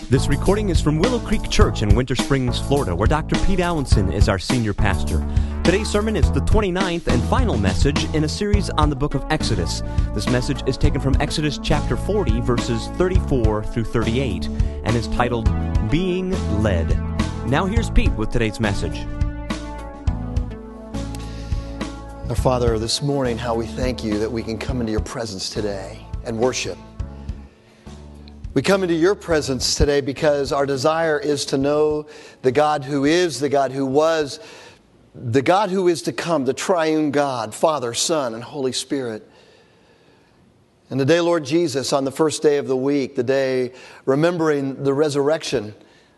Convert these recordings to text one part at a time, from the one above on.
This recording is from Willow Creek Church in Winter Springs, Florida, where Dr. Pete Allenson is our senior pastor. Today's sermon is the 29th and final message in a series on the book of Exodus. This message is taken from Exodus chapter 40, verses 34 through 38, and is titled, Being Led. Now here's Pete with today's message. Our Father, this morning, how we thank you that we can come into your presence today and worship. We come into your presence today because our desire is to know the God who is, the God who was, the God who is to come, the triune God, Father, Son, and Holy Spirit. And today, Lord Jesus, on the first day of the week, the day remembering the resurrection,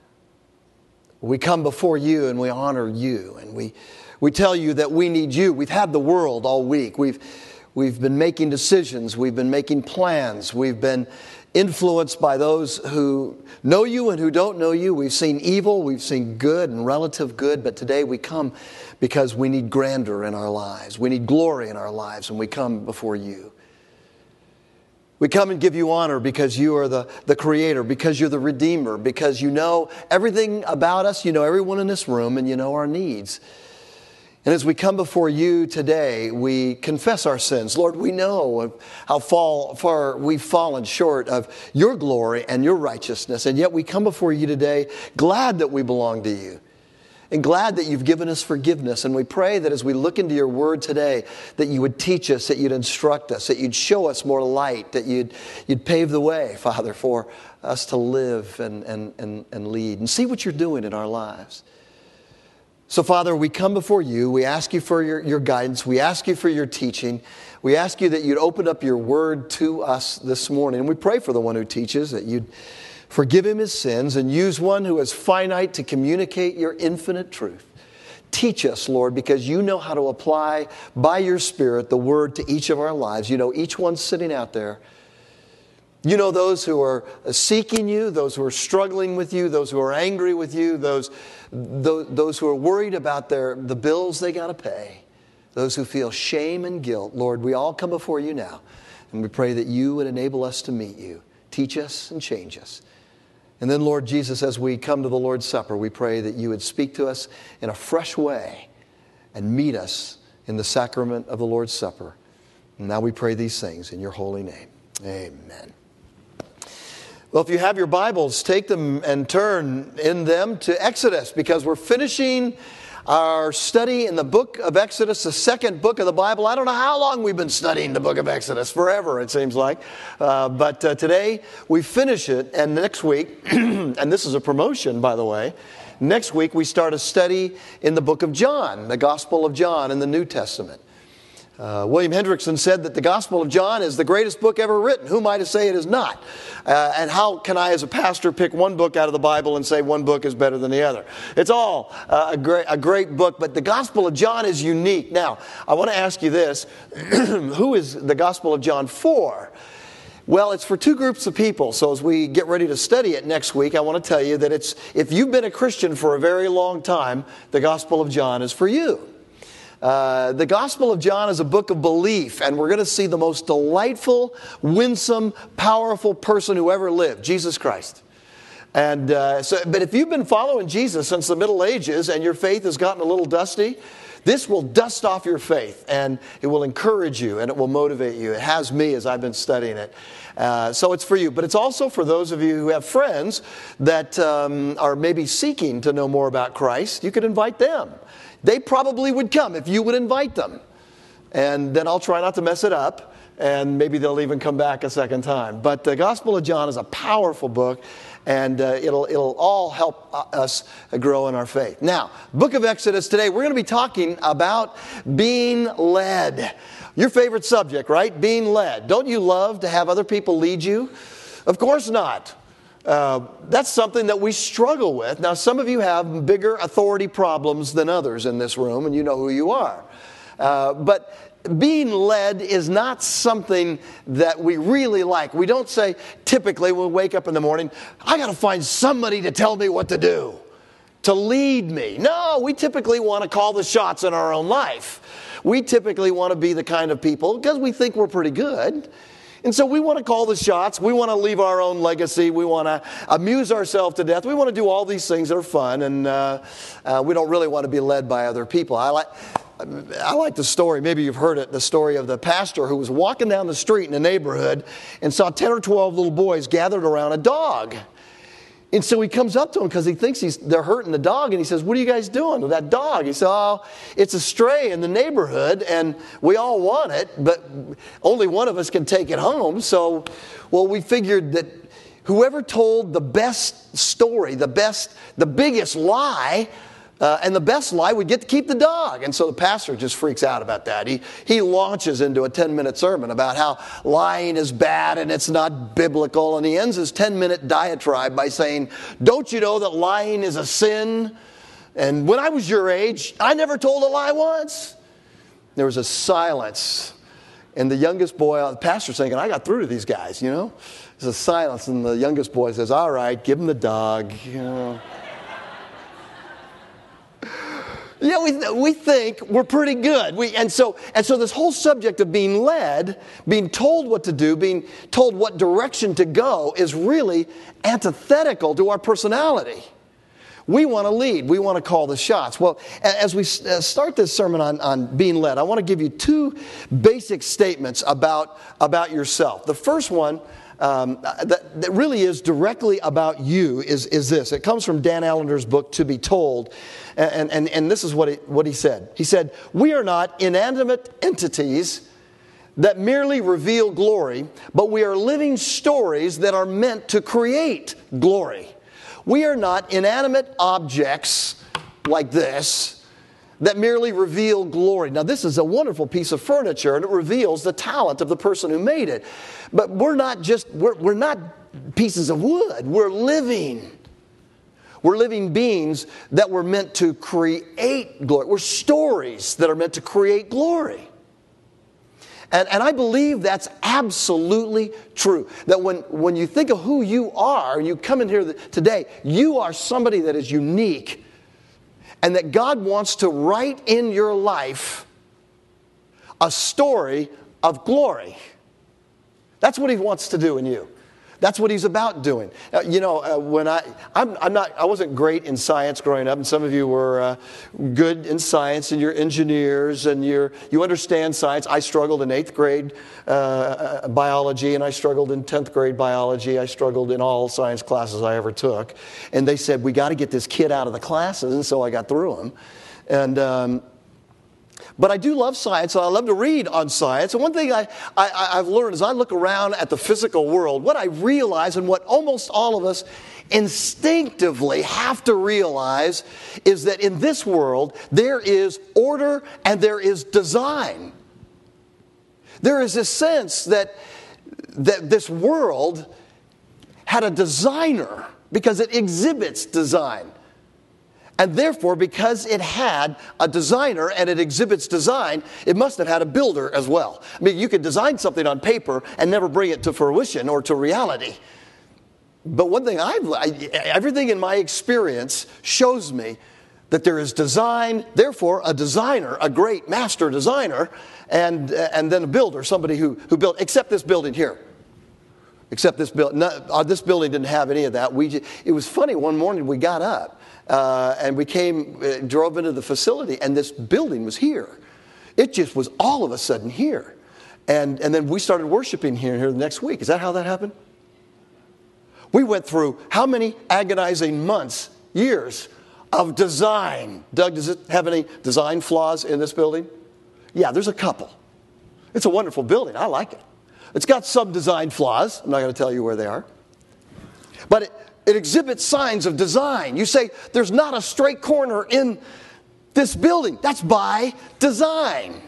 we come before you and we honor you. And we tell you that we need you. We've had the world all week. We've been making decisions. We've been making plans. We've been influenced by those who know you and who don't know you. We've seen evil, we've seen good and relative good, but today we come because we need grandeur in our lives. We need glory in our lives, and we come before you. We come and give you honor because you are the Creator, because you're the Redeemer, because you know everything about us, you know everyone in this room, and you know our needs. And as we come before you today, we confess our sins. Lord, we know how far we've fallen short of your glory and your righteousness. And yet we come before you today glad that we belong to you and glad that you've given us forgiveness. And we pray that as we look into your word today, that you would teach us, that you'd instruct us, that you'd show us more light, that you'd pave the way, Father, for us to live and lead and see what you're doing in our lives. So, Father, we come before you. We ask you for your guidance. We ask you for your teaching. We ask you that you'd open up your word to us this morning. And we pray for the one who teaches, that you'd forgive him his sins and use one who is finite to communicate your infinite truth. Teach us, Lord, because you know how to apply by your Spirit the word to each of our lives. You know each one sitting out there. You know those who are seeking you, those who are struggling with you, those who are angry with you, those who are worried about the bills they got to pay, those who feel shame and guilt. Lord, we all come before you now, and we pray that you would enable us to meet you. Teach us and change us. And then, Lord Jesus, as we come to the Lord's Supper, we pray that you would speak to us in a fresh way and meet us in the sacrament of the Lord's Supper. And now we pray these things in your holy name. Amen. Well, if you have your Bibles, take them and turn in them to Exodus, because we're finishing our study in the book of Exodus, the second book of the Bible. I don't know how long we've been studying the book of Exodus, forever it seems like. But today we finish it, and next week, and this is a promotion by the way, next week we start a study in the book of John, the Gospel of John in the New Testament. William Hendrickson said that the Gospel of John is the greatest book ever written. Who am I to say it is not? And how can I, as a pastor, pick one book out of the Bible and say one book is better than the other? It's all a great book, but the Gospel of John is unique. Now, I want to ask you this. Who is the Gospel of John for? Well, it's for two groups of people. So as we get ready to study it next week, I want to tell you that if you've been a Christian for a very long time, the Gospel of John is for you. The Gospel of John is a book of belief, and we're going to see the most delightful, winsome, powerful person who ever lived, Jesus Christ. But if you've been following Jesus since the Middle Ages and your faith has gotten a little dusty, this will dust off your faith, and it will encourage you, and it will motivate you. It has me as I've been studying it. So it's for you. But it's also for those of you who have friends that are maybe seeking to know more about Christ. You could invite them. They probably would come if you would invite them. And then I'll try not to mess it up, and maybe they'll even come back a second time. But the Gospel of John is a powerful book, and it'll all help us grow in our faith. Now, book of Exodus today, we're going to be talking about being led. Your favorite subject, right? Being led. Don't you love to have other people lead you? Of course not. That's something that we struggle with. Now, some of you have bigger authority problems than others in this room, and you know who you are. But being led is not something that we really like. We don't say, typically, we'll wake up in the morning, I got to find somebody to tell me what to do, to lead me. No, we typically want to call the shots in our own life. We typically want to be the kind of people, because we think we're pretty good, And so we want to call the shots. We want to leave our own legacy. We want to amuse ourselves to death. We want to do all these things that are fun, and we don't really want to be led by other people. I like the story. Maybe you've heard it, the story of the pastor who was walking down the street in a neighborhood and saw 10 or 12 little boys gathered around a dog. And so he comes up to them because he thinks they're hurting the dog, and he says, "What are you guys doing with that dog?" He said, "Oh, it's a stray in the neighborhood, and we all want it, but only one of us can take it home. So, we figured that whoever told the best story, the biggest lie, and the best lie would get to keep the dog." And so the pastor just freaks out about that. He launches into a 10-minute sermon about how lying is bad and it's not biblical. And he ends his 10-minute diatribe by saying, "Don't you know that lying is a sin? And when I was your age, I never told a lie once." There was a silence. And the youngest boy, the pastor's thinking, I got through to these guys, you know. There's a silence, and the youngest boy says, "All right, give him the dog, you know." Yeah, we think we're pretty good. And so this whole subject of being led, being told what to do, being told what direction to go is really antithetical to our personality. We want to lead. We want to call the shots. Well, as we start this sermon on being led, I want to give you two basic statements about yourself. The first one that really is directly about you is this. It comes from Dan Allender's book, To Be Told. And this is what he said. He said, "We are not inanimate entities that merely reveal glory, but we are living stories that are meant to create glory. We are not inanimate objects like this that merely reveal glory." Now, this is a wonderful piece of furniture, and it reveals the talent of the person who made it. But we're not pieces of wood. We're living beings that were meant to create glory. We're stories that are meant to create glory. And I believe that's absolutely true. That when you think of who you are, and you come in here today, you are somebody that is unique. And that God wants to write in your life a story of glory. That's what He wants to do in you. That's what He's about doing. When I wasn't great in science growing up, and some of you were good in science, and you're engineers, and you understand science. I struggled in 8th grade biology, and I struggled in 10th grade biology. I struggled in all science classes I ever took. And they said, "We got to get this kid out of the classes," and so I got through them. And but I do love science, so I love to read on science. And one thing I've learned as I look around at the physical world, what I realize, and what almost all of us instinctively have to realize, is that in this world, there is order and there is design. There is a sense that this world had a designer because it exhibits design. And therefore, because it had a designer and it exhibits design, it must have had a builder as well. I mean, you could design something on paper and never bring it to fruition or to reality. But one thing everything in my experience shows me that there is design, therefore a designer, a great master designer, and then a builder, somebody who built, except this building here. Except this building. This building didn't have any of that. It was funny, one morning we got up. And we drove into the facility, and this building was here. It just was all of a sudden here. And then we started worshiping here the next week. Is that how that happened? We went through how many agonizing months, years of design. Doug, does it have any design flaws in this building? Yeah, there's a couple. It's a wonderful building. I like it. It's got some design flaws. I'm not going to tell you where they are. But it exhibits signs of design. You say, "There's not a straight corner in this building." That's by design.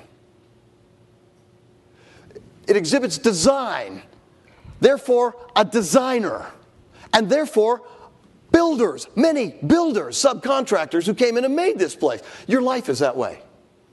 It exhibits design. Therefore, a designer. And therefore, builders, many builders, subcontractors who came in and made this place. Your life is that way.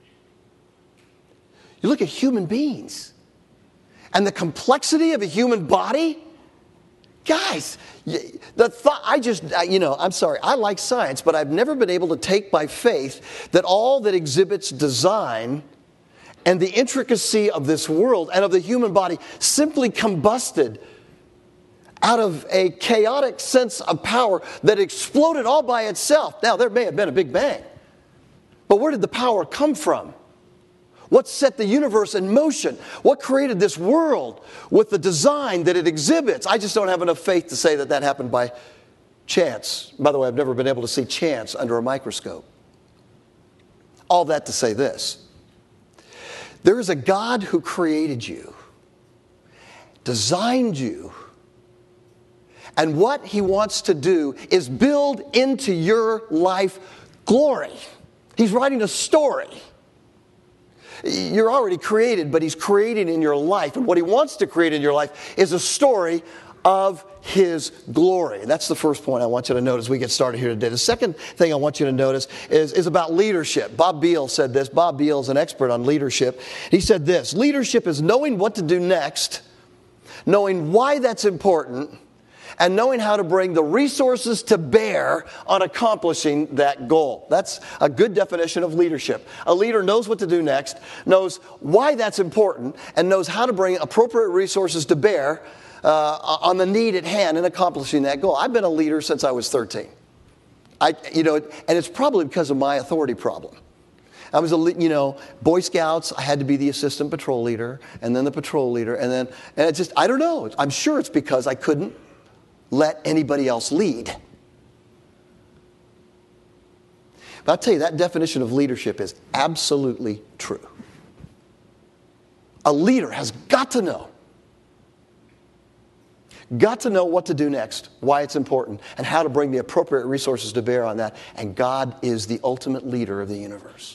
You look at human beings and the complexity of a human body. Guys, the thought, I'm sorry, I like science, but I've never been able to take by faith that all that exhibits design and the intricacy of this world and of the human body simply combusted out of a chaotic sense of power that exploded all by itself. Now, there may have been a Big Bang, but where did the power come from? What set the universe in motion? What created this world with the design that it exhibits? I just don't have enough faith to say that that happened by chance. By the way, I've never been able to see chance under a microscope. All that to say this. There is a God who created you, designed you, and what He wants to do is build into your life glory. He's writing a story. You're already created, but He's creating in your life. And what He wants to create in your life is a story of His glory. And that's the first point I want you to notice as we get started here today. The second thing I want you to notice is about leadership. Bob Beal said this. Bob Beal is an expert on leadership. He said this: leadership is knowing what to do next, knowing why that's important, and knowing how to bring the resources to bear on accomplishing that goal. That's a good definition of leadership. A leader knows what to do next, knows why that's important, and knows how to bring appropriate resources to bear on the need at hand in accomplishing that goal. I've been a leader since I was 13. And it's probably because of my authority problem. I was Boy Scouts, I had to be the assistant patrol leader, and then the patrol leader, and it just, I don't know. I'm sure it's because I couldn't let anybody else lead. But I'll tell you, that definition of leadership is absolutely true. A leader has got to know what to do next, why it's important, and how to bring the appropriate resources to bear on that. And God is the ultimate leader of the universe.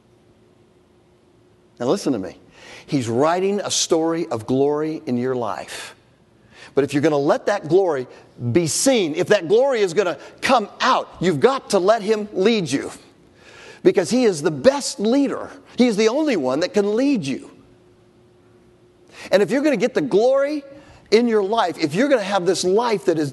Now listen to me. He's writing a story of glory in your life. But if you're going to let that glory be seen, if that glory is going to come out, you've got to let Him lead you. Because He is the best leader. He is the only one that can lead you. And if you're going to get the glory in your life, if you're going to have this life that is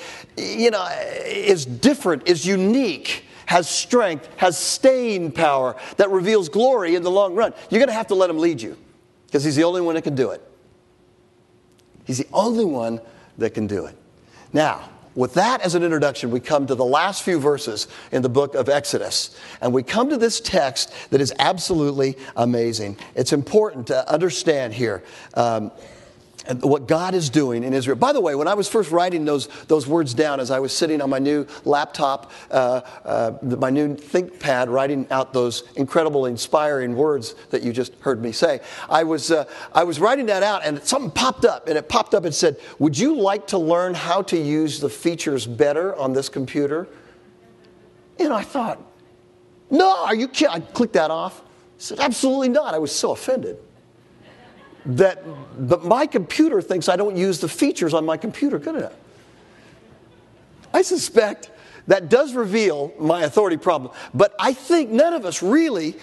different, is unique, has strength, has staying power, that reveals glory in the long run, you're going to have to let Him lead you. Because He's the only one that can do it. He's the only one that can do it. Now, with that as an introduction, we come to the last few verses in the book of Exodus. And we come to this text that is absolutely amazing. It's important to understand here what God is doing in Israel. By the way, when I was first writing those words down as I was sitting on my new laptop, my new ThinkPad, writing out those incredible, inspiring words that you just heard me say, I was writing that out, and something popped up, and it popped up and said, "Would you like to learn how to use the features better on this computer?" And I thought, "No, are you kidding?" I clicked that off. I said, "Absolutely not." I was so offended that my computer thinks I don't use the features on my computer good enough. I suspect that does reveal my authority problem. But I think none of us really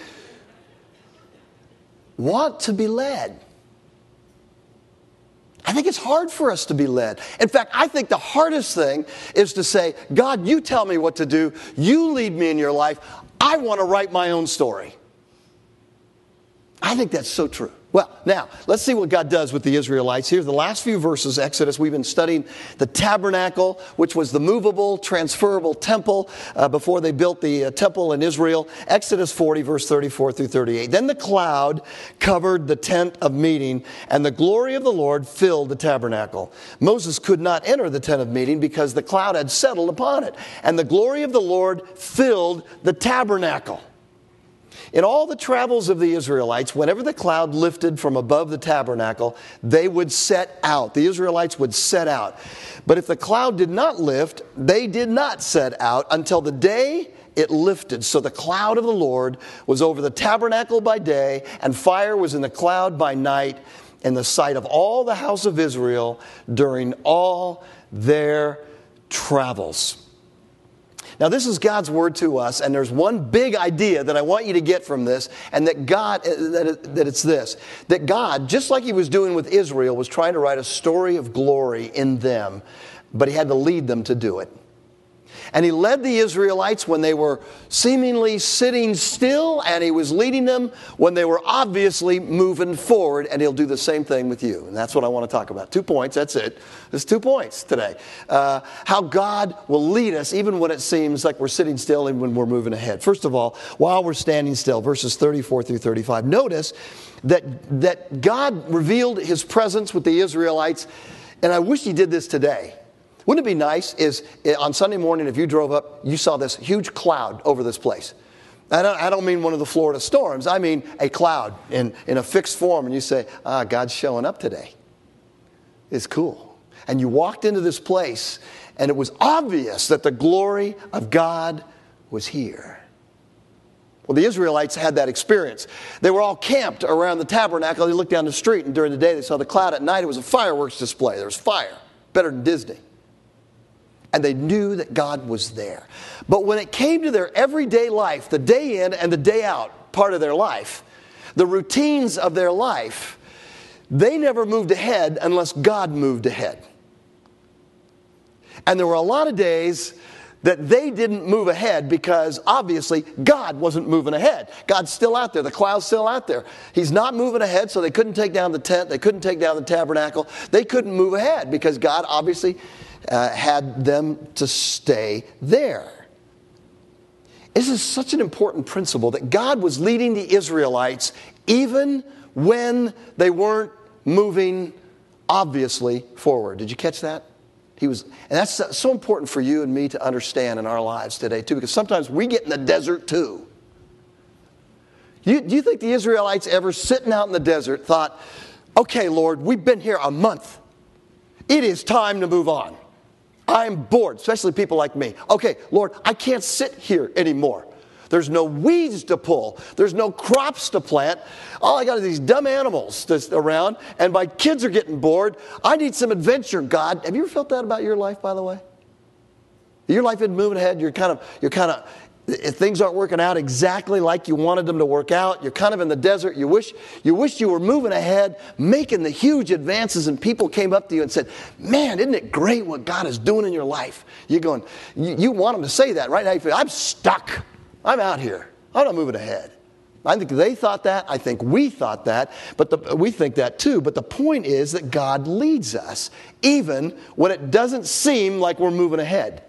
want to be led. I think it's hard for us to be led. In fact, I think the hardest thing is to say, "God, you tell me what to do. You lead me in your life. I want to write my own story." I think that's so true. Well, now, let's see what God does with the Israelites. Here's the last few verses, Exodus. We've been studying the tabernacle, which was the movable, transferable temple before they built the temple in Israel. Exodus 40, verse 34 through 38. Then the cloud covered the tent of meeting, and the glory of the Lord filled the tabernacle. Moses could not enter the tent of meeting because the cloud had settled upon it, and the glory of the Lord filled the tabernacle. In all the travels of the Israelites, whenever the cloud lifted from above the tabernacle, they would set out. The Israelites would set out. But if the cloud did not lift, they did not set out until the day it lifted. So the cloud of the Lord was over the tabernacle by day, and fire was in the cloud by night, in the sight of all the house of Israel during all their travels. Now, this is God's word to us, and there's one big idea that I want you to get from this, and that it's this: that God, just like He was doing with Israel, was trying to write a story of glory in them, but He had to lead them to do it. And he led the Israelites when they were seemingly sitting still, and he was leading them when they were obviously moving forward, and he'll do the same thing with you. And that's what I want to talk about. 2 points, that's it. There's 2 points today. How God will lead us even when it seems like we're sitting still and when we're moving ahead. First of all, while we're standing still, verses 34 through 35. Notice that God revealed his presence with the Israelites, and I wish he did this today. Wouldn't it be nice on Sunday morning if you drove up, you saw this huge cloud over this place. I don't mean one of the Florida storms. I mean a cloud in a fixed form, and you say, God's showing up today. It's cool. And you walked into this place, and it was obvious that the glory of God was here. Well, the Israelites had that experience. They were all camped around the tabernacle. They looked down the street, and during the day they saw the cloud. At night it was a fireworks display. There was fire. Better than Disney. And they knew that God was there. But when it came to their everyday life, the day in and the day out part of their life, the routines of their life, they never moved ahead unless God moved ahead. And there were a lot of days that they didn't move ahead because obviously God wasn't moving ahead. God's still out there. The cloud's still out there. He's not moving ahead, so they couldn't take down the tent. They couldn't take down the tabernacle. They couldn't move ahead because God obviously had them to stay there. This is such an important principle that God was leading the Israelites even when they weren't moving obviously forward. Did you catch that? And that's so important for you and me to understand in our lives today too, because sometimes we get in the desert too. Do you think the Israelites ever sitting out in the desert thought, okay, Lord, we've been here a month. It is time to move on. I'm bored, especially people like me. Okay, Lord, I can't sit here anymore. There's no weeds to pull. There's no crops to plant. All I got are these dumb animals around, and my kids are getting bored. I need some adventure, God. Have you ever felt that about your life, by the way? Your life isn't moving ahead. You're kind of, things aren't working out exactly like you wanted them to work out. You're kind of in the desert. You wish you were moving ahead, making the huge advances, and people came up to you and said, man, isn't it great what God is doing in your life? You're going, you want them to say that, right? Now you feel, I'm stuck. I'm out here. I'm not moving ahead. I think they thought that. I think we thought that. But we think that too. But the point is that God leads us even when it doesn't seem like we're moving ahead.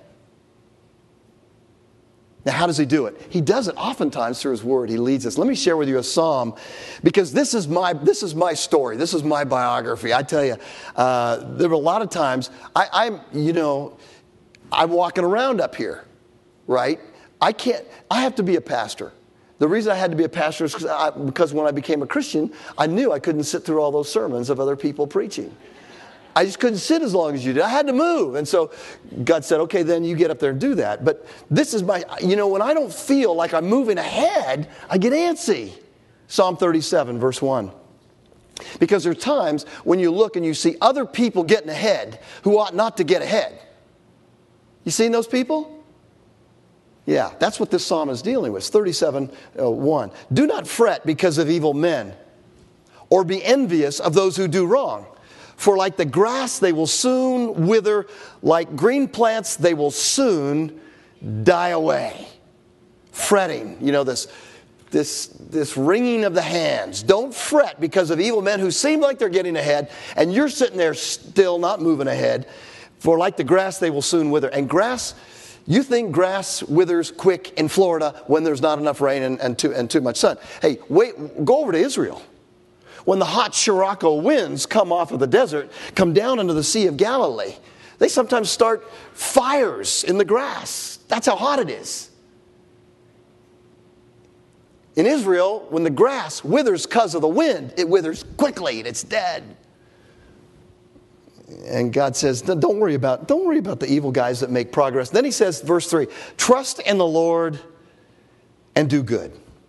Now, how does he do it? He does it oftentimes through his word. He leads us. Let me share with you a psalm, because this is my story. This is my biography. I tell you, there were a lot of times I'm walking around up here, right? I have to be a pastor. The reason I had to be a pastor is because when I became a Christian, I knew I couldn't sit through all those sermons of other people preaching. I just couldn't sit as long as you did. I had to move. And so God said, okay, then you get up there and do that. But this is when I don't feel like I'm moving ahead, I get antsy. Psalm 37, verse 1. Because there are times when you look and you see other people getting ahead who ought not to get ahead. You seen those people? Yeah, that's what this psalm is dealing with. 37:1. Do not fret because of evil men, or be envious of those who do wrong. For like the grass, they will soon wither. Like green plants, they will soon die away. Fretting, this wringing of the hands. Don't fret because of evil men who seem like they're getting ahead, and you're sitting there still not moving ahead. For like the grass, they will soon wither. And grass, you think grass withers quick in Florida when there's not enough rain and too much sun. Hey, go over to Israel. When the hot Scirocco winds come off of the desert, come down into the Sea of Galilee, they sometimes start fires in the grass. That's how hot it is. In Israel, when the grass withers because of the wind, it withers quickly and it's dead. And God says, don't worry about the evil guys that make progress. Then he says, verse 3, trust in the Lord and do good.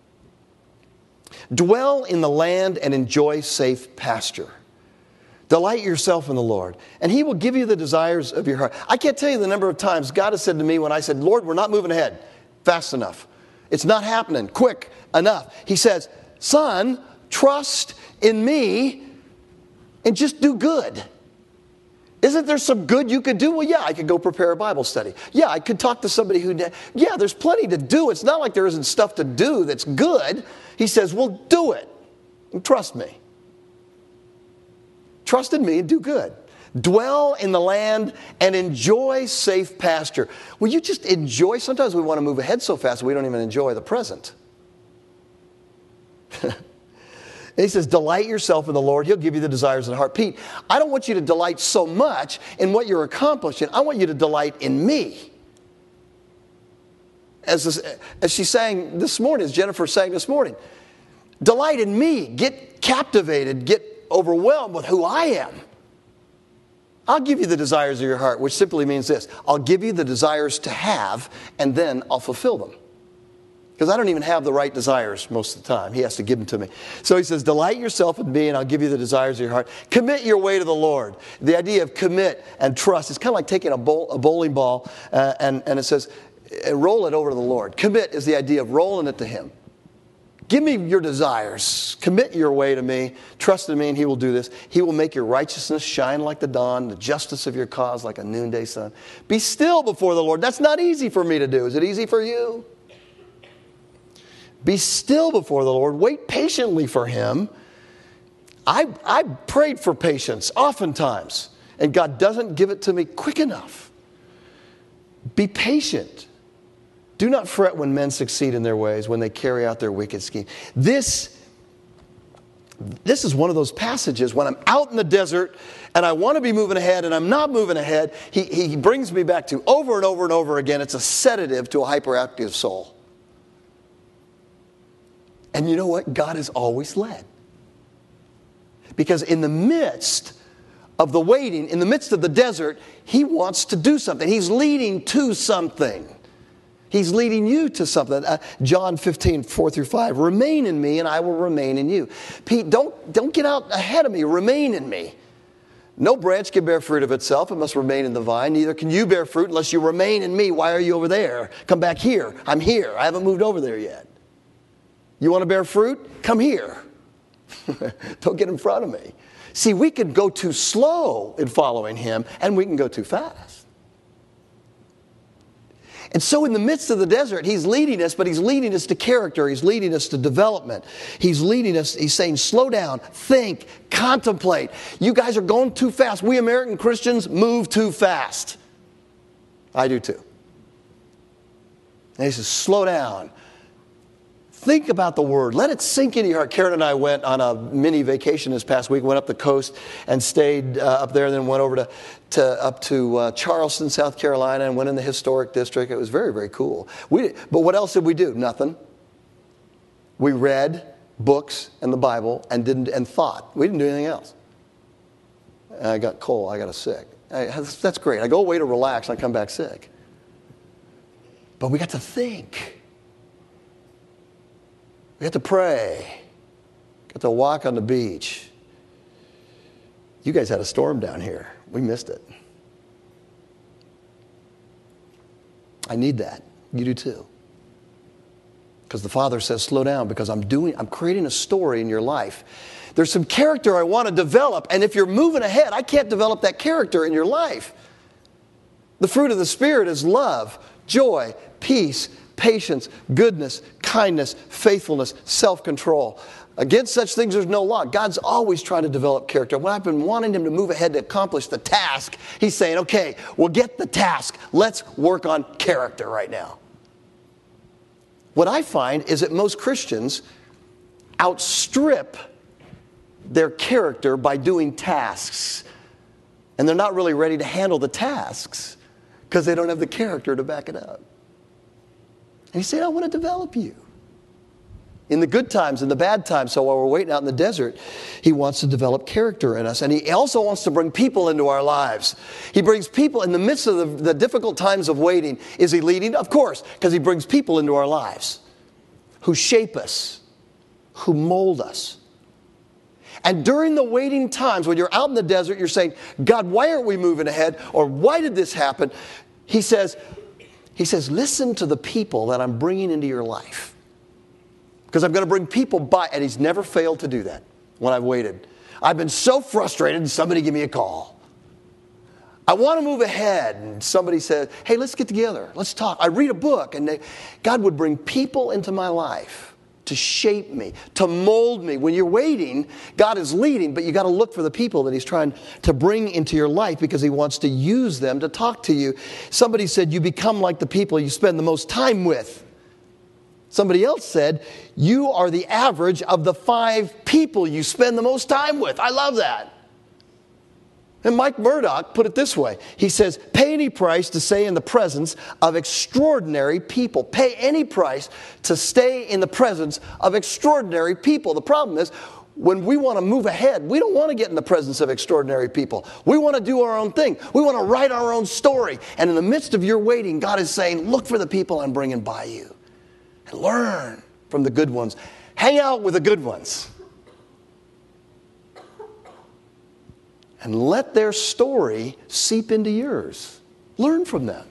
Dwell in the land and enjoy safe pasture. Delight yourself in the Lord, and he will give you the desires of your heart. I can't tell you the number of times God has said to me when I said, Lord, we're not moving ahead fast enough. It's not happening quick enough. He says, son, trust in me and just do good. Isn't there some good you could do? Well, yeah, I could go prepare a Bible study. Yeah, I could talk to somebody yeah, there's plenty to do. It's not like there isn't stuff to do that's good. He says, well, do it. And trust me. Trust in me and do good. Dwell in the land and enjoy safe pasture. Will you just enjoy? Sometimes we want to move ahead so fast we don't even enjoy the present. And he says, delight yourself in the Lord. He'll give you the desires of the heart. Pete, I don't want you to delight so much in what you're accomplishing. I want you to delight in me. As she sang this morning, as Jennifer sang this morning, delight in me. Get captivated. Get overwhelmed with who I am. I'll give you the desires of your heart, which simply means this. I'll give you the desires to have, and then I'll fulfill them. Because I don't even have the right desires most of the time. He has to give them to me. So he says, delight yourself in me and I'll give you the desires of your heart. Commit your way to the Lord. The idea of commit and trust is kind of like taking a bowling ball and it says, roll it over to the Lord. Commit is the idea of rolling it to Him. Give me your desires. Commit your way to me. Trust in me and He will do this. He will make your righteousness shine like the dawn, the justice of your cause like a noonday sun. Be still before the Lord. That's not easy for me to do. Is it easy for you? Be still before the Lord. Wait patiently for Him. I prayed for patience oftentimes, and God doesn't give it to me quick enough. Be patient. Do not fret when men succeed in their ways, when they carry out their wicked scheme. This is one of those passages when I'm out in the desert and I want to be moving ahead and I'm not moving ahead. He brings me back to over and over and over again. It's a sedative to a hyperactive soul. And you know what? God has always led. Because in the midst of the waiting, in the midst of the desert, He wants to do something. He's leading to something. He's leading you to something. John 15, 4-5. Remain in me and I will remain in you. Pete, don't get out ahead of me. Remain in me. No branch can bear fruit of itself. It must remain in the vine. Neither can you bear fruit unless you remain in me. Why are you over there? Come back here. I'm here. I haven't moved over there yet. You want to bear fruit? Come here. Don't get in front of me. See, we can go too slow in following Him, and we can go too fast. And so in the midst of the desert, He's leading us, but He's leading us to character. He's leading us to development. He's leading us, He's saying, slow down, think, contemplate. You guys are going too fast. We American Christians move too fast. I do too. And He says, slow down. Think about the Word. Let it sink into your heart. Karen and I went on a mini vacation this past week. Went up the coast and stayed up there. Then went over up to Charleston, South Carolina, and went in the historic district. It was very, very cool. But what else did we do? Nothing. We read books and the Bible and thought. We didn't do anything else. I got cold. I got sick. That's great. I go away to relax and I come back sick. But we got to think. We had to pray. Got to walk on the beach. You guys had a storm down here. We missed it. I need that. You do too. Because the Father says, slow down, because I'm creating a story in your life. There's some character I want to develop, and if you're moving ahead, I can't develop that character in your life. The fruit of the Spirit is love, joy, peace, patience, goodness, kindness, faithfulness, self-control. Against such things there's no law. God's always trying to develop character. When I've been wanting Him to move ahead to accomplish the task, He's saying, okay, we'll get the task. Let's work on character right now. What I find is that most Christians outstrip their character by doing tasks. And they're not really ready to handle the tasks because they don't have the character to back it up. And He said, I want to develop you. In the good times, in the bad times. So while we're waiting out in the desert, He wants to develop character in us. And He also wants to bring people into our lives. He brings people in the midst of the difficult times of waiting. Is He leading? Of course, because He brings people into our lives who shape us, who mold us. And during the waiting times, when you're out in the desert, you're saying, God, why aren't we moving ahead? Or why did this happen? He says, listen to the people that I'm bringing into your life. Because I'm going to bring people by. And He's never failed to do that when I've waited. I've been so frustrated, somebody give me a call. I want to move ahead. And somebody said, hey, let's get together. Let's talk. I read a book. And God would bring people into my life to shape me, to mold me. When you're waiting, God is leading, but you got to look for the people that He's trying to bring into your life because He wants to use them to talk to you. Somebody said, you become like the people you spend the most time with. Somebody else said, you are the average of the 5 people you spend the most time with. I love that. And Mike Murdock put it this way. He says, pay any price to stay in the presence of extraordinary people. Pay any price to stay in the presence of extraordinary people. The problem is, when we want to move ahead, we don't want to get in the presence of extraordinary people. We want to do our own thing. We want to write our own story. And in the midst of your waiting, God is saying, look for the people I'm bringing by you. And learn from the good ones. Hang out with the good ones. And let their story seep into yours. Learn from them.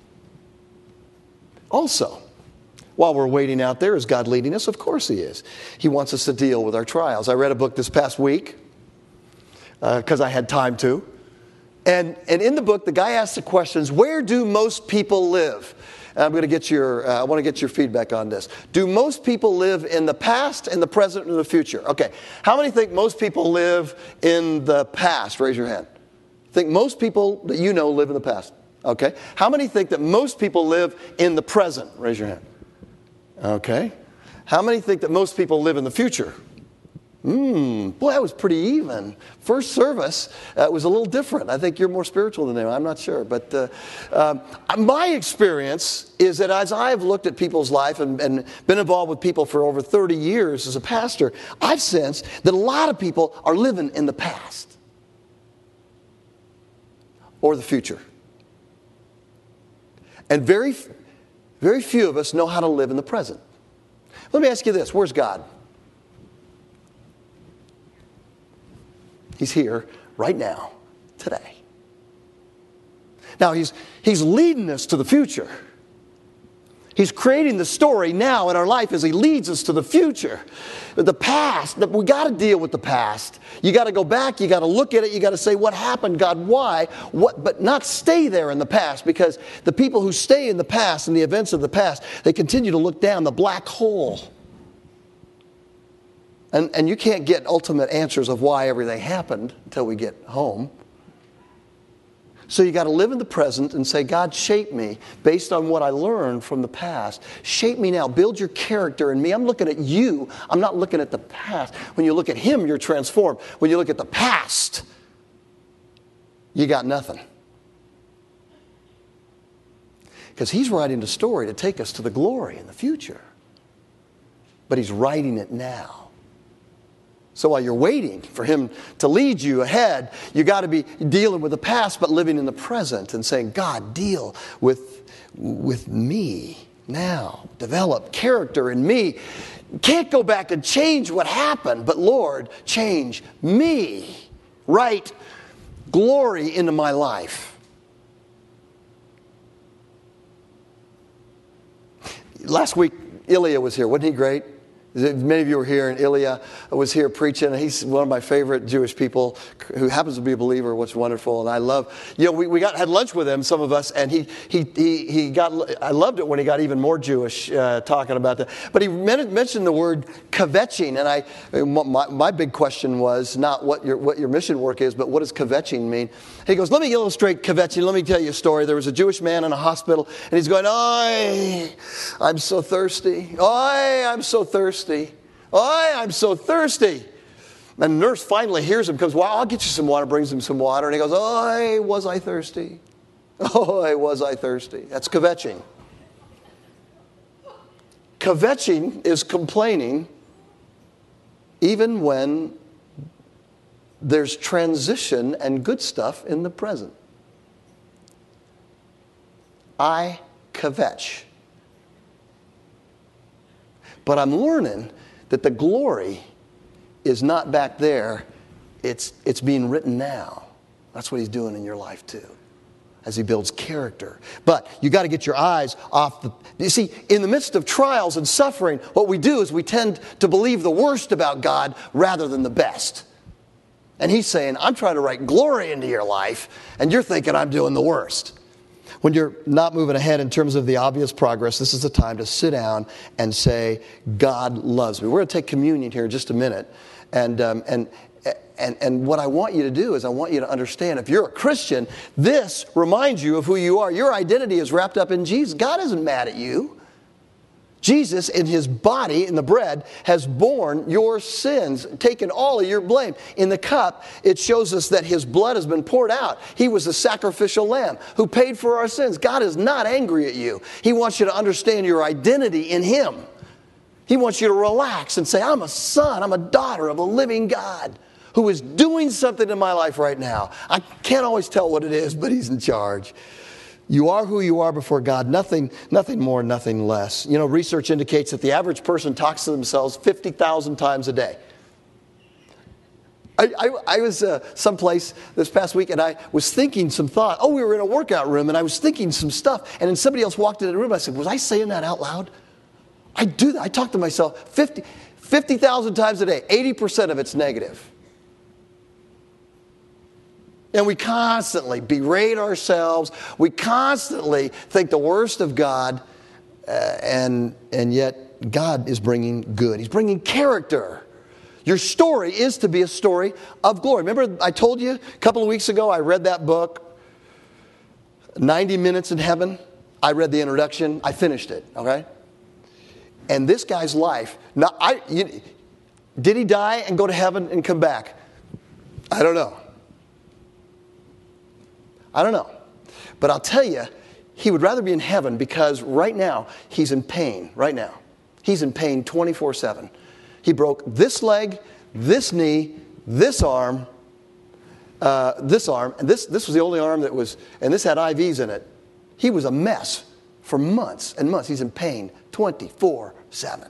Also, while we're waiting out there, is God leading us? Of course He is. He wants us to deal with our trials. I read a book this past week because I had time to. And in the book, the guy asks the questions, where do most people live? And I want to get your feedback on this. Do most people live in the past, in the present, and the future? Okay. How many think most people live in the past? Raise your hand. Think most people that you know live in the past. Okay. How many think that most people live in the present? Raise your hand. Okay. How many think that most people live in the future? Boy, that was pretty even. First service was a little different. I think you're more spiritual than them. I'm not sure. But my experience is that as I've looked at people's life and been involved with people for over 30 years as a pastor, I've sensed that a lot of people are living in the past or the future. And very, very few of us know how to live in the present. Let me ask you this. Where's God? He's here right now, today. Now, he's leading us to the future. He's creating the story now in our life as He leads us to the future. The past, we got to deal with the past. You got to go back, you got to look at it, you got to say, what happened, God, why? But not stay there in the past, because the people who stay in the past and the events of the past, they continue to look down the black hole. And you can't get ultimate answers of why everything happened until we get home. So you got to live in the present and say, God, shape me based on what I learned from the past. Shape me now. Build your character in me. I'm looking at you. I'm not looking at the past. When you look at Him, you're transformed. When you look at the past, you got nothing. Because He's writing the story to take us to the glory in the future. But He's writing it now. So while you're waiting for Him to lead you ahead, you got to be dealing with the past, but living in the present and saying, God, deal with me now. Develop character in me. Can't go back and change what happened, but Lord, change me. Write glory into my life. Last week, Ilya was here. Wasn't he great? Many of you were here, and Ilya was here preaching. And he's one of my favorite Jewish people who happens to be a believer, which is wonderful. And I love, we had lunch with him, some of us, and I loved it when he got even more Jewish talking about that. But he mentioned the word kvetching, and my big question was not what your mission work is, but what does kvetching mean? He goes, let me illustrate kvetching. Let me tell you a story. There was a Jewish man in a hospital, and he's going, "Oi, I'm so thirsty. Oi, I'm so thirsty. Oi, I'm so thirsty." And the nurse finally hears him, comes, "Well, I'll get you some water," brings him some water, and he goes, "Oi, was I thirsty? Oi, was I thirsty?" That's kvetching. Kvetching is complaining even when there's transition and good stuff in the present. I kvetch. But I'm learning that the glory is not back there. It's being written now. That's what He's doing in your life too, as He builds character. But you got to get your eyes off you see, in the midst of trials and suffering, what we do is we tend to believe the worst about God rather than the best. And he's saying, I'm trying to write glory into your life, and you're thinking I'm doing the worst. When you're not moving ahead in terms of the obvious progress, this is the time to sit down and say, God loves me. We're going to take communion here in just a minute. And what I want you to do is I want you to understand, if you're a Christian, this reminds you of who you are. Your identity is wrapped up in Jesus. God isn't mad at you. Jesus, in his body, in the bread, has borne your sins, taken all of your blame. In the cup, it shows us that his blood has been poured out. He was the sacrificial lamb who paid for our sins. God is not angry at you. He wants you to understand your identity in him. He wants you to relax and say, I'm a son, I'm a daughter of a living God who is doing something in my life right now. I can't always tell what it is, but he's in charge. You are who you are before God, nothing more, nothing less. You know, research indicates that the average person talks to themselves 50,000 times a day. I was someplace this past week, and I was thinking some thought. We were in a workout room, and I was thinking some stuff, and then somebody else walked into the room. I said, was I saying that out loud? I do that. I talk to myself 50,000 times a day. 80% of it's negative. And we constantly berate ourselves. We constantly think the worst of God. And yet God is bringing good. He's bringing character. Your story is to be a story of glory. Remember I told you a couple of weeks ago I read that book, 90 Minutes in Heaven. I read the introduction. I finished it, okay? And this guy's life, did he die and go to heaven and come back? I don't know. But I'll tell you, he would rather be in heaven because right now, he's in pain. Right now. He's in pain 24/7. He broke this leg, this knee, this arm, and this was the only arm that was, and this had IVs in it. He was a mess for months and months. He's in pain 24/7.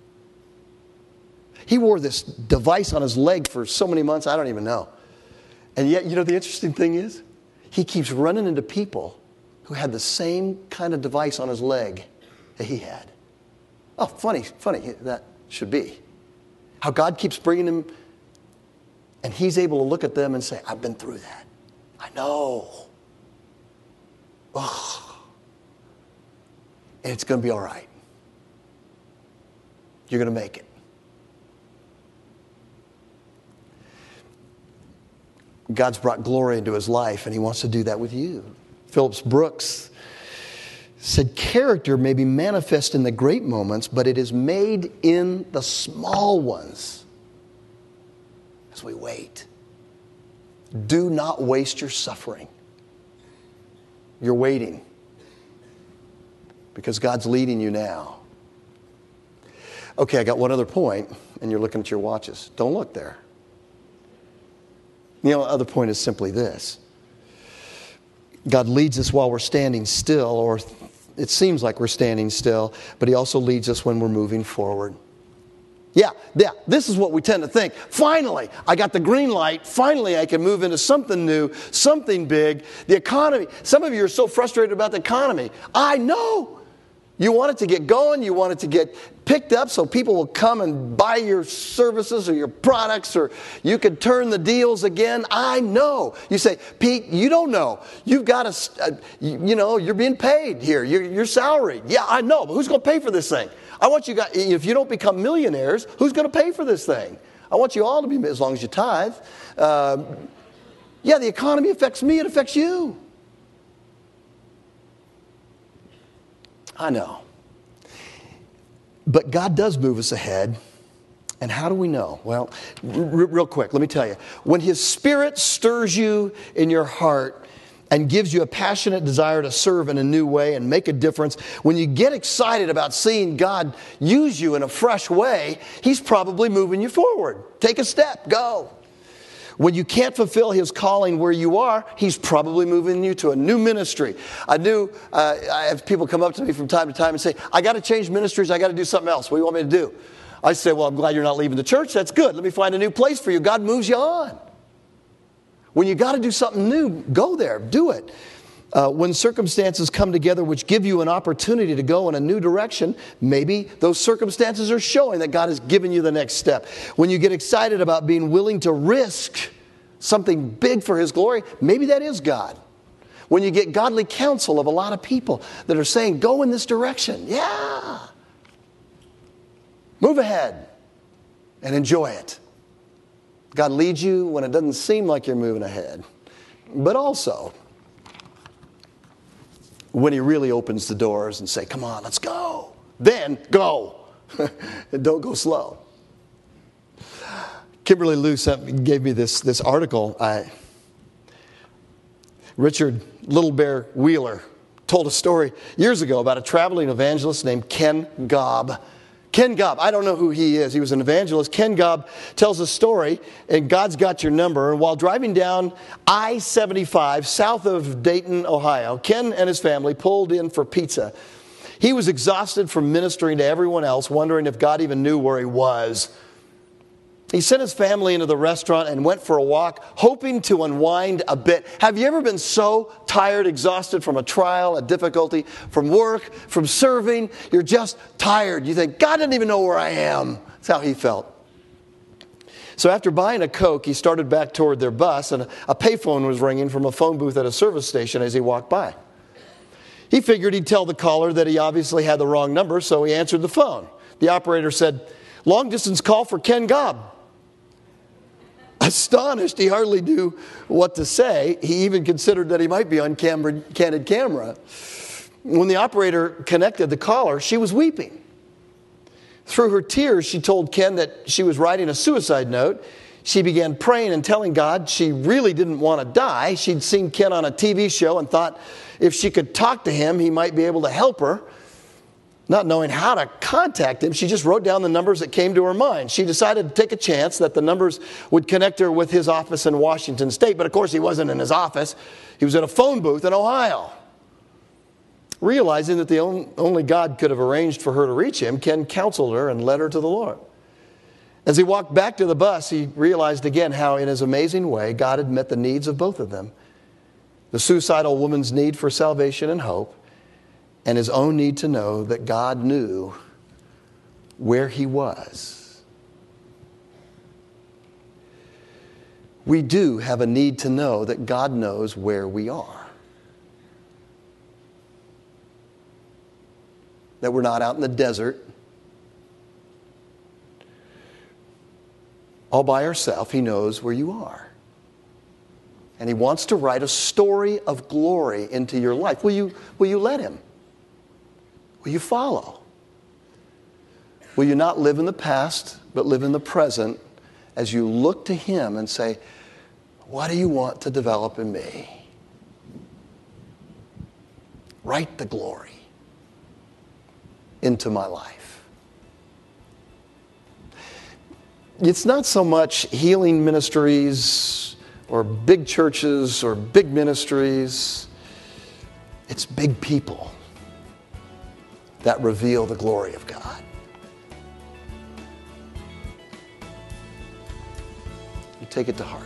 He wore this device on his leg for so many months, I don't even know. And yet, you know, the interesting thing is, he keeps running into people who had the same kind of device on his leg that he had. Oh, funny that should be. How God keeps bringing him, and he's able to look at them and say, I've been through that. I know. Oh. And it's going to be all right. You're going to make it. God's brought glory into his life, and he wants to do that with you. Phillips Brooks said, character may be manifest in the great moments, but it is made in the small ones as we wait. Do not waste your suffering. You're waiting because God's leading you now. Okay, I got one other point, and you're looking at your watches. Don't look there. The other point is simply this. God leads us while we're standing still, or it seems like we're standing still, but he also leads us when we're moving forward. Yeah, this is what we tend to think. Finally, I got the green light. Finally, I can move into something new, something big. The economy. Some of you are so frustrated about the economy. I know. You want it to get going. You want it to get picked up so people will come and buy your services or your products, or you could turn the deals again. I know. You say, Pete, you don't know. You've got to, you're being paid here. You're salaried. Yeah, I know. But who's going to pay for this thing? I want you guys, if you don't become millionaires, who's going to pay for this thing? I want you all to be, as long as you tithe. The economy affects me. It affects you. I know. But God does move us ahead. And how do we know? Well, real quick, let me tell you. When his Spirit stirs you in your heart and gives you a passionate desire to serve in a new way and make a difference, when you get excited about seeing God use you in a fresh way, he's probably moving you forward. Take a step. Go. When you can't fulfill his calling where you are, he's probably moving you to a new ministry. I have people come up to me from time to time and say, I got to change ministries. I got to do something else. What do you want me to do? I say, well, I'm glad you're not leaving the church. That's good. Let me find a new place for you. God moves you on. When you got to do something new, go there. Do it. When circumstances come together which give you an opportunity to go in a new direction, maybe those circumstances are showing that God has given you the next step. When you get excited about being willing to risk something big for His glory, maybe that is God. When you get godly counsel of a lot of people that are saying, go in this direction, yeah. Move ahead and enjoy it. God leads you when it doesn't seem like you're moving ahead. But also, when He really opens the doors and say, come on, let's go. Then go. And don't go slow. Kimberly Lou gave me this article. Richard Little Bear Wheeler told a story years ago about a traveling evangelist named Ken Gobb. Ken Gobb, I don't know who he is. He was an evangelist. Ken Gobb tells a story, and God's got your number. And while driving down I-75 south of Dayton, Ohio, Ken and his family pulled in for pizza. He was exhausted from ministering to everyone else, wondering if God even knew where he was. He sent his family into the restaurant and went for a walk, hoping to unwind a bit. Have you ever been so tired, exhausted from a trial, a difficulty, from work, from serving? You're just tired. You think, God doesn't even know where I am. That's how he felt. So after buying a Coke, he started back toward their bus, and a payphone was ringing from a phone booth at a service station as he walked by. He figured he'd tell the caller that he obviously had the wrong number, so he answered the phone. The operator said, "Long distance call for Ken Gobb." Astonished, he hardly knew what to say. He even considered that he might be on candid camera. When the operator connected the caller, she was weeping. Through her tears, she told Ken that she was writing a suicide note. She began praying and telling God she really didn't want to die. She'd seen Ken on a TV show and thought if she could talk to him, he might be able to help her. Not knowing how to contact him, she just wrote down the numbers that came to her mind. She decided to take a chance that the numbers would connect her with his office in Washington State. But of course, he wasn't in his office. He was at a phone booth in Ohio. Realizing that the only God could have arranged for her to reach him, Ken counseled her and led her to the Lord. As he walked back to the bus, he realized again how in his amazing way God had met the needs of both of them. The suicidal woman's need for salvation and hope, and his own need to know that God knew where he was. We do have a need to know that God knows where we are. That we're not out in the desert all by ourselves. He knows where you are. And he wants to write a story of glory into your life. Will you let him? Will you follow? Will you not live in the past, but live in the present as you look to him and say, what do you want to develop in me? Write the glory into my life. It's not so much healing ministries or big churches or big ministries. It's big people that reveal the glory of God. You take it to heart.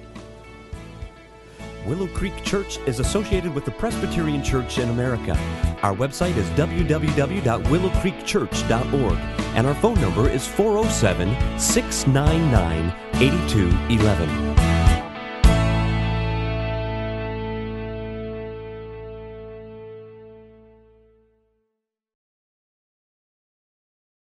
Willow Creek Church is associated with the Presbyterian Church in America. Our website is www.willowcreekchurch.org, and our phone number is 407-699-8211.